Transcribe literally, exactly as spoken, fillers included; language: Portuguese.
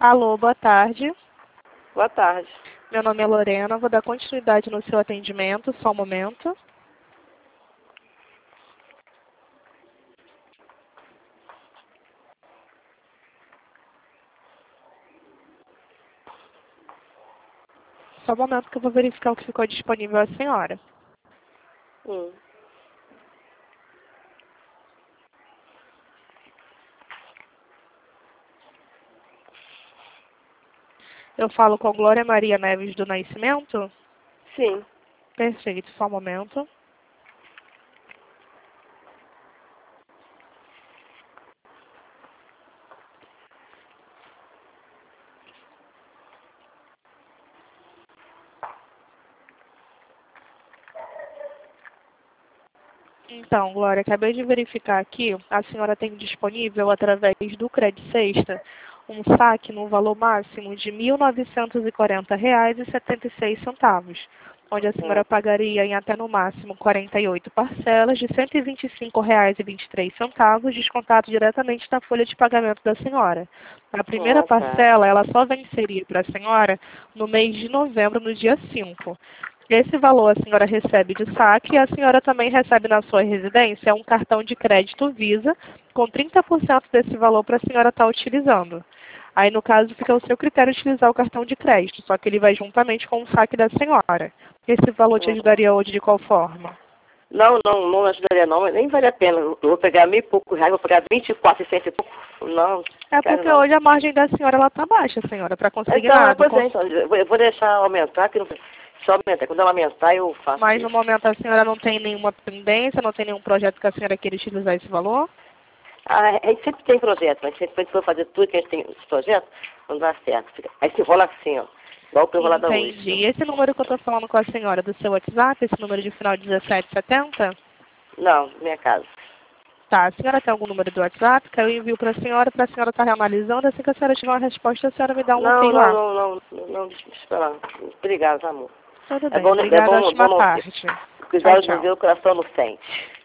Alô, boa tarde. Boa tarde. Meu nome é Lorena, vou dar continuidade no seu atendimento, só um momento. Só um momento que eu vou verificar o que ficou disponível à senhora. Hum. Eu falo com Glória Maria Neves do Nascimento? Sim. Perfeito, só um momento. Então, Glória, acabei de verificar aqui, a senhora tem disponível através do Credit Sexta um saque no valor máximo de mil novecentos e quarenta reais e setenta e seis centavos, onde a senhora Hum. pagaria em até no máximo quarenta e oito parcelas de cento e vinte e cinco reais e vinte e três centavos, descontado diretamente da folha de pagamento da senhora. A primeira Ah, tá. parcela, ela só venceria para a senhora no mês de novembro, no dia cinco. Esse valor a senhora recebe de saque e a senhora também recebe na sua residência um cartão de crédito Visa com trinta por cento desse valor para a senhora estar utilizando. Aí, no caso, fica ao seu critério utilizar o cartão de crédito, só que ele vai juntamente com o saque da senhora. Esse valor te Hum. ajudaria hoje de qual forma? Não, não, não ajudaria não, nem vale a pena. Eu vou pegar mil e pouco reais, vou pegar vinte e quatro e cento e pouco. Não, É quero porque não. hoje a margem da senhora ela está baixa, senhora, para Então, é, consignado. pois é, então, eu vou eu vou deixar aumentar, que não, se aumentar, quando ela aumentar eu faço Mas no isso. momento a senhora não tem nenhuma pendência, não tem nenhum projeto que a senhora queira utilizar esse valor? Ah, a gente sempre tem projeto, mas sempre a gente for fazer tudo que a gente tem esse projeto, não dá certo. Fica- Aí se enrola assim, ó, igual o enrolada hoje. Entendi. Esse número que eu estou falando com a senhora do seu WhatsApp, esse número de final dezessete setenta? Não, minha casa. Tá, a senhora tem algum número do WhatsApp que eu envio para a senhora, para a senhora estar analisando, assim que a senhora tiver uma resposta, a senhora me dá um Não, ok não, lá. não, não, não, não, deixa eu esperar. Obrigado, amor. Tudo É bem, bom, é obrigada, bom, ótima bom não, tarde. cuidar Tchau, de não tchau. ver o coração não sente.